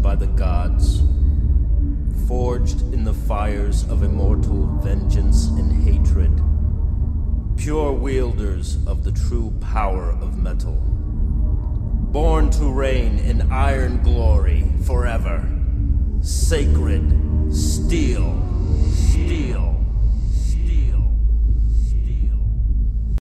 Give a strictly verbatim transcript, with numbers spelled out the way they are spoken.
by the gods, forged in the fires of immortal vengeance and hatred, pure wielders of the true power of metal, born to reign in iron glory forever. Sacred steel, steel.